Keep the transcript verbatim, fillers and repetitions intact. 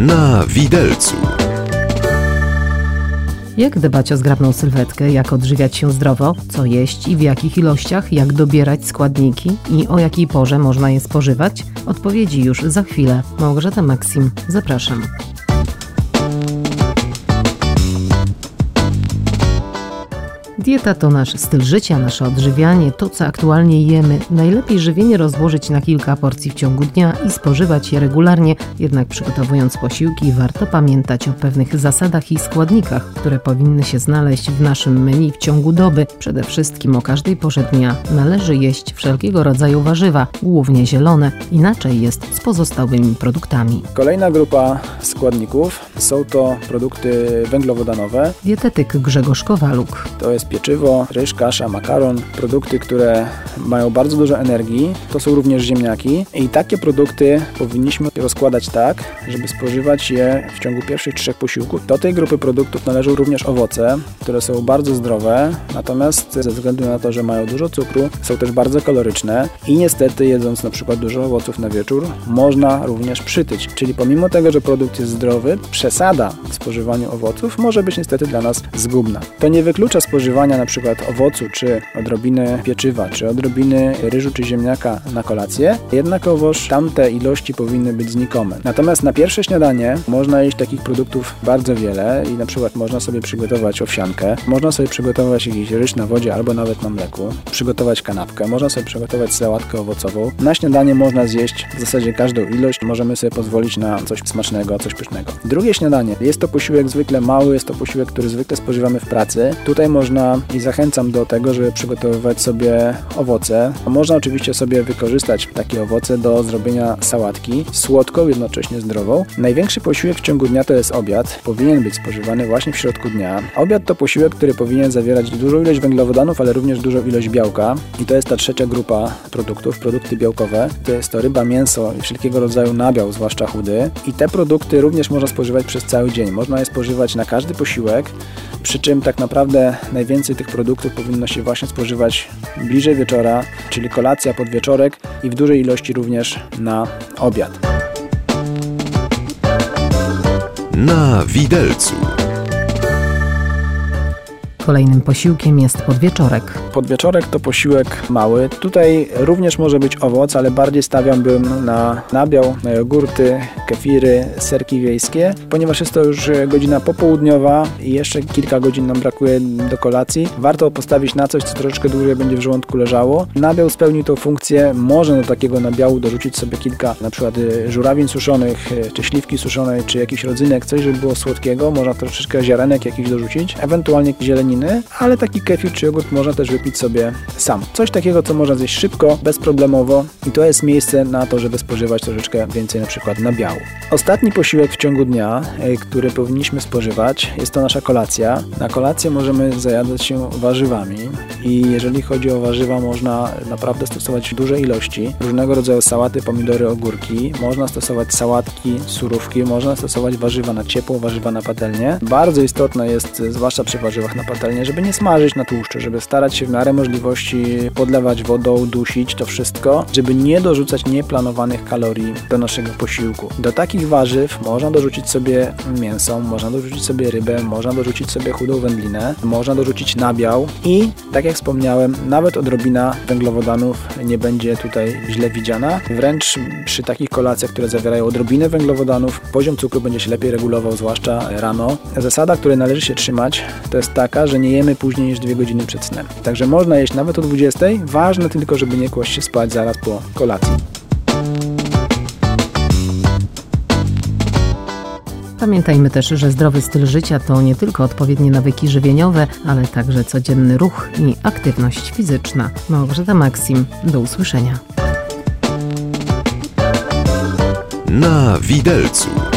Na widelcu. Jak dbać o zgrabną sylwetkę, jak odżywiać się zdrowo, co jeść i w jakich ilościach, jak dobierać składniki i o jakiej porze można je spożywać? Odpowiedzi już za chwilę. Małgorzata Maksim, zapraszam. Dieta to nasz styl życia, nasze odżywianie, to co aktualnie jemy. Najlepiej żywienie rozłożyć na kilka porcji w ciągu dnia i spożywać je regularnie, jednak przygotowując posiłki warto pamiętać o pewnych zasadach i składnikach, które powinny się znaleźć w naszym menu w ciągu doby. Przede wszystkim o każdej porze dnia należy jeść wszelkiego rodzaju warzywa, głównie zielone, inaczej jest z pozostałymi produktami. Kolejna grupa składników są to produkty węglowodanowe. Dietetyk Grzegorz Kowaluk. To jest pieczywo, ryż, kasza, makaron, produkty, które mają bardzo dużo energii, to są również ziemniaki i takie produkty powinniśmy rozkładać tak, żeby spożywać je w ciągu pierwszych trzech posiłków. Do tej grupy produktów należą również owoce, które są bardzo zdrowe, natomiast ze względu na to, że mają dużo cukru, są też bardzo kaloryczne i niestety jedząc na przykład dużo owoców na wieczór, można również przytyć, czyli pomimo tego, że produkt jest zdrowy, przesada w spożywaniu owoców może być niestety dla nas zgubna. To nie wyklucza spożywania na przykład owocu, czy odrobiny pieczywa, czy odrobiny ryżu, czy ziemniaka na kolację, jednakowoż tamte ilości powinny być znikome. Natomiast na pierwsze śniadanie można jeść takich produktów bardzo wiele i na przykład można sobie przygotować owsiankę, można sobie przygotować jakiś ryż na wodzie albo nawet na mleku, przygotować kanapkę, można sobie przygotować sałatkę owocową. Na śniadanie można zjeść w zasadzie każdą ilość, możemy sobie pozwolić na coś smacznego, coś pysznego. Drugie śniadanie jest to posiłek zwykle mały, jest to posiłek, który zwykle spożywamy w pracy. Tutaj można i zachęcam do tego, żeby przygotowywać sobie owoce. Można oczywiście sobie wykorzystać takie owoce do zrobienia sałatki, słodką, jednocześnie zdrową. Największy posiłek w ciągu dnia to jest obiad. Powinien być spożywany właśnie w środku dnia. Obiad to posiłek, który powinien zawierać dużą ilość węglowodanów, ale również dużą ilość białka. I to jest ta trzecia grupa produktów, produkty białkowe. To jest to ryba, mięso i wszelkiego rodzaju nabiał, zwłaszcza chudy. I te produkty również można spożywać przez cały dzień. Można je spożywać na każdy posiłek, przy czym tak naprawdę najwięcej tych produktów powinno się właśnie spożywać bliżej wieczora, czyli kolacja, podwieczorek i w dużej ilości również na obiad. Na widelcu. Kolejnym posiłkiem jest podwieczorek. Podwieczorek to posiłek mały. Tutaj również może być owoc, ale bardziej stawiałbym na nabiał, na jogurty, kefiry, serki wiejskie, ponieważ jest to już godzina popołudniowa i jeszcze kilka godzin nam brakuje do kolacji. Warto postawić na coś, co troszeczkę dłużej będzie w żołądku leżało. Nabiał spełni tą funkcję. Można do takiego nabiału dorzucić sobie kilka na przykład żurawin suszonych, czy śliwki suszonej, czy jakiś rodzynek, coś, żeby było słodkiego. Można troszeczkę ziarenek jakichś dorzucić, ewentualnie zieleni, ale taki kefir czy jogurt można też wypić sobie sam. Coś takiego, co można zjeść szybko, bezproblemowo i to jest miejsce na to, żeby spożywać troszeczkę więcej na przykład nabiału. Ostatni posiłek w ciągu dnia, który powinniśmy spożywać, jest to nasza kolacja. Na kolację możemy zajadać się warzywami i jeżeli chodzi o warzywa, można naprawdę stosować duże ilości różnego rodzaju sałaty, pomidory, ogórki. Można stosować sałatki, surówki, można stosować warzywa na ciepło, warzywa na patelnię. Bardzo istotne jest, zwłaszcza przy warzywach na patelnię, żeby nie smażyć na tłuszczu, żeby starać się w miarę możliwości podlewać wodą, dusić to wszystko, żeby nie dorzucać nieplanowanych kalorii do naszego posiłku. Do takich warzyw można dorzucić sobie mięso, można dorzucić sobie rybę, można dorzucić sobie chudą wędlinę, można dorzucić nabiał i, tak jak wspomniałem, nawet odrobina węglowodanów nie będzie tutaj źle widziana. Wręcz przy takich kolacjach, które zawierają odrobinę węglowodanów, poziom cukru będzie się lepiej regulował, zwłaszcza rano. Zasada, której należy się trzymać, to jest taka, że nie jemy później niż dwie godziny przed snem. Także można jeść nawet o dwudziestej. Ważne tylko, żeby nie kłaść się spać zaraz po kolacji. Pamiętajmy też, że zdrowy styl życia to nie tylko odpowiednie nawyki żywieniowe, ale także codzienny ruch i aktywność fizyczna. Małgorzata Maksim, do usłyszenia. Na widelcu.